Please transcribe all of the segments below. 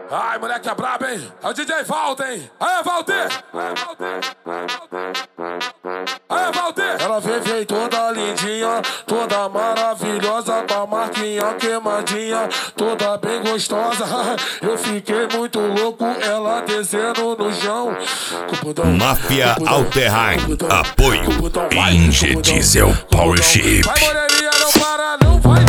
Ai, moleque é brabo, hein? É o DJ Valder, hein? Aê, Valder! Aê, Valder! Ela veio toda lindinha, toda maravilhosa, com a marquinha queimadinha, toda bem gostosa. Eu fiquei muito louco, ela descendo no chão. Máfia Alterheim, apoio Inge Diesel Power Ship. Vai, moreninha, não para, não vai!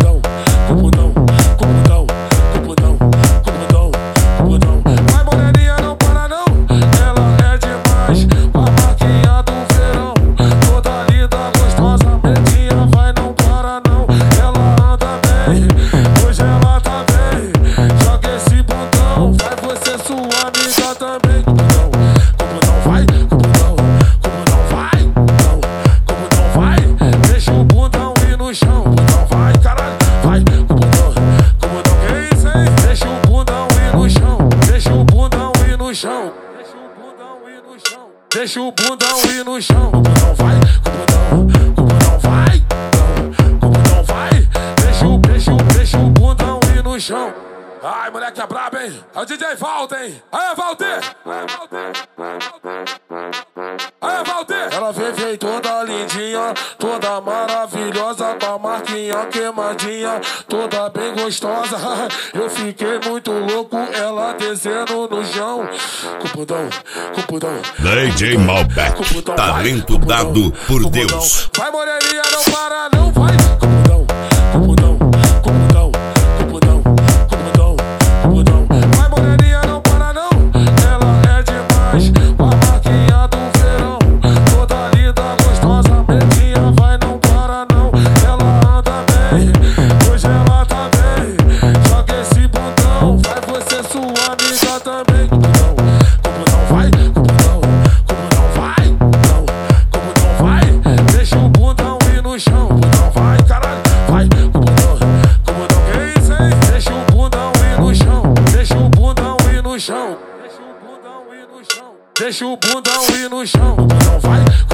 Vai, moreninha, não para, não! Ela é demais, a marquinha do verão, toda linda, gostosa, pretinha, vai, não para, não! Ela anda bem, hoje ela tá bem, joga esse bundão, vai você, sua amiga também. Como não vai? Como não vai? Como não vai? Deixa o bundão ir no chão, bundão vai, caralho, vai, como não, que isso, hein? Deixa o bundão ir no chão, deixa o bundão ir no chão, deixa o bundão ir no chão, como não vai? Como não vai? Como não vai? Deixa o bundão ir no chão. Ai, moleque é brabo, hein? É o DJ Valder, hein? Aê, Valder! Aê, Valder! Ela veio toda lindinha, toda maravilhosa, com a marquinha queimadinha, toda bem gostosa. Eu fiquei muito louco, ela descendo no chão. Cupudão. DJ Malbec, talento dado por Deus. Vai, moreninha, não para, não vai! Cupudão. Vai, moreninha, não para, não! Ela é demais, a marquinha do verão, toda linda, gostosa, pretinha, vai, não para, não! Ela anda bem, hoje ela tá bem, joga esse bundão, vai você, sua amiga também. Como não vai? Como não vai? Deixa o bundão ir no chão, bundão vai, caralho, vai, como não, que isso, hein? Deixa o bundão ir no chão, deixa o bundão ir no chão, deixa o bundão ir no chão, como não vai?